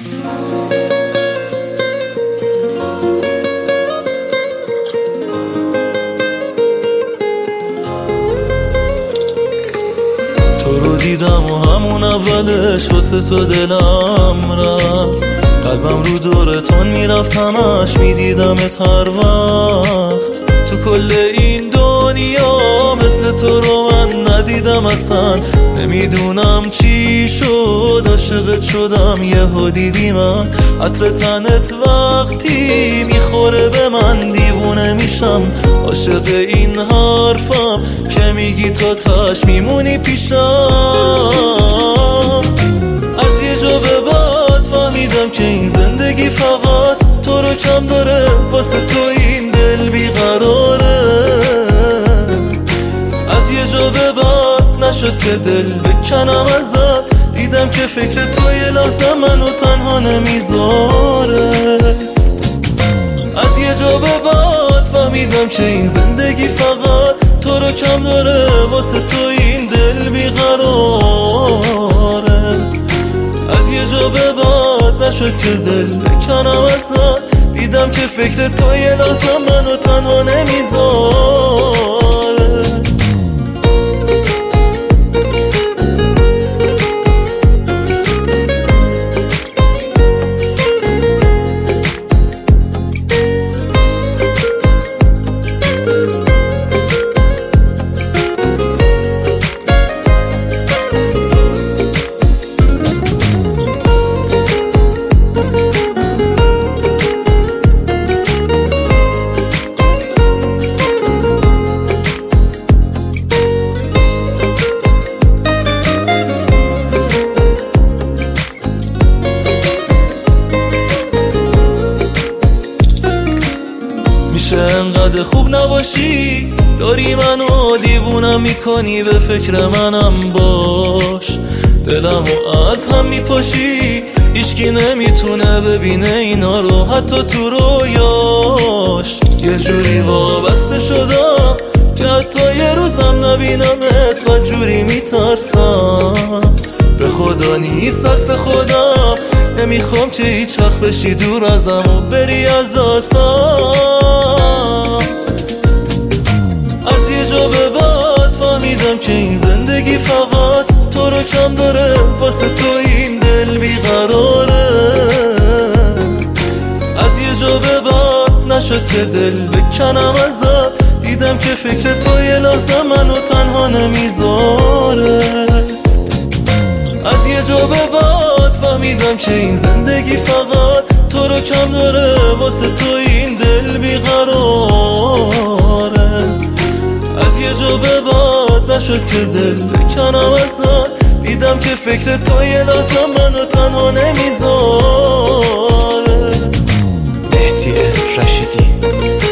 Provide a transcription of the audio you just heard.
تو رو دیدم و همون اولش واسه تو دلم رفت، قلبم رو دورتون میرفت، همش میدیدمت هر وقت. تو کل این دنیا مثل تو رو من ندیدم اصلا، نمیدونم چی شد عاشقت شدم یهو دیدی من. عطر تنت وقتی میخوره به من دیوونه میشم، عاشق این حرفم که میگی تو تاش میمونی پیشم. از یه جا به بعد فهمیدم که این زندگی فقط تو رو کم داره، واسه تو این دل بیقراره. از یه جا به بعد نشد که دل بکنم ازت، دیدم که فکر تو یه لحظه منو تنها نمیذاره. از یه جا به بعد فهمیدم که این زندگی فقط تو رو کم داره، واسه تو این دل بیقراره. از یه جا به بعد نشد که دل بکنم ازت، دیدم که فکر تو یه لحظه منو تنها نمیذاره. میشه انقدر خوب نباشی، داری منو دیوونم میکنی، به فکر منم باش، دلمو از هم میپاشی. هیچکی نمیتونه ببینه اینا رو حتی تو رویاش، یه جوری وابسته شدم که حتی یه روزم نبینمت و جوری میترسم. به خدا نیست دست خودم، نمیخوام که هیچ وقت بشی دور ازم و بری از داستان. از یه جا به بعد فهمیدم که این زندگی فقط تو رو کم داره، واسه تو این دل بیقراره. از یه جا به بعد نشد که دل بکنم ازت، دیدم که فکر تو یه لحظه منو تنها نمیذاره. از یه جا به بعد فهمیدم که این زندگی فقط تو رو کم داره، واسه تو این دل بیقراره. از یه جا به بعد نشد که دل بکنم ازت، دیدم که فکر تو یه لحظه منو تنها نمیذاره. مهدی رشیدی.